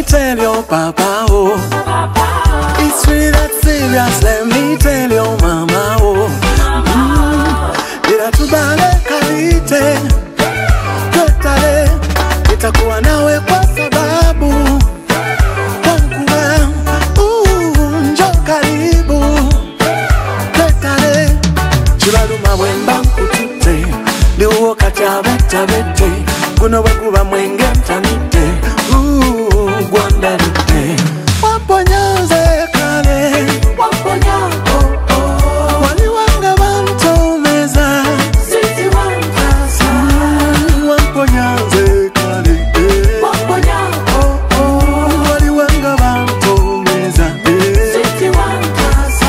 tell your papa, oh. It's really that serious, let me tell your mama, oh. Bila tubale kalite, ketale, nitakuwa nawe kwa sababu wankuwa, njo karibu, ketale, chibaluma wemba nkutute, liuo kachabete bete, kuno wekuba mwenge mtanite, gwandalite. Waponyaze kale, waponya, waliwanga bantu meza, sisi wankasa. Waponyaze kale, waponya, waliwanga bantu meza, sisi wankasa.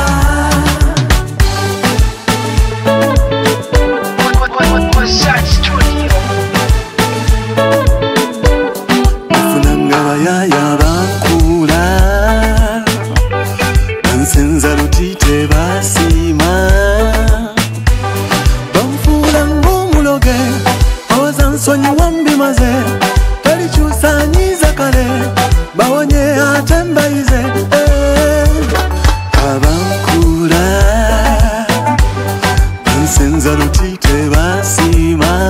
Ufunanga bayaya bankula, bansenza lutite basima, bamfula ng'omuloge, oza nsonyi wambimaze, talikyusanyiza kale, bawonye ate mbayize, abankula, bansenza lutite basima,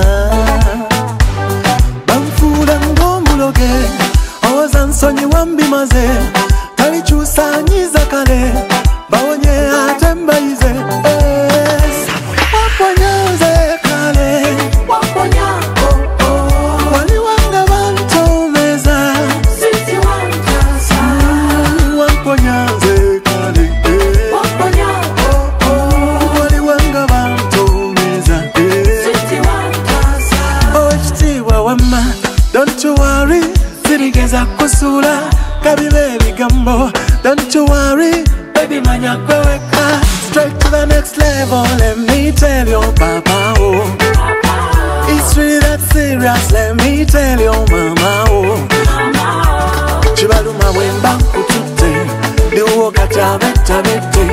bamfula ng'omuloge, oza nsonyi wambimaze, talikyusanyiza kale, bawonye ate mbayize. Waponyaze kale, waponya, waliwanga bantu meza, sisi wankasa. Waponyaze kale, waponya, waliwanga bantu meza, sisi wankasa. Ekitiibwa wamma, don't you worry, sirigeza kusula, kabibe bigambo, don't you worry, baby manya kweweka. Straight to the next level, let me tell your papa, oh. It's really that serious, let me tell your mama, oh. Chibaluma wemba nkutute, liuo kachabete bete,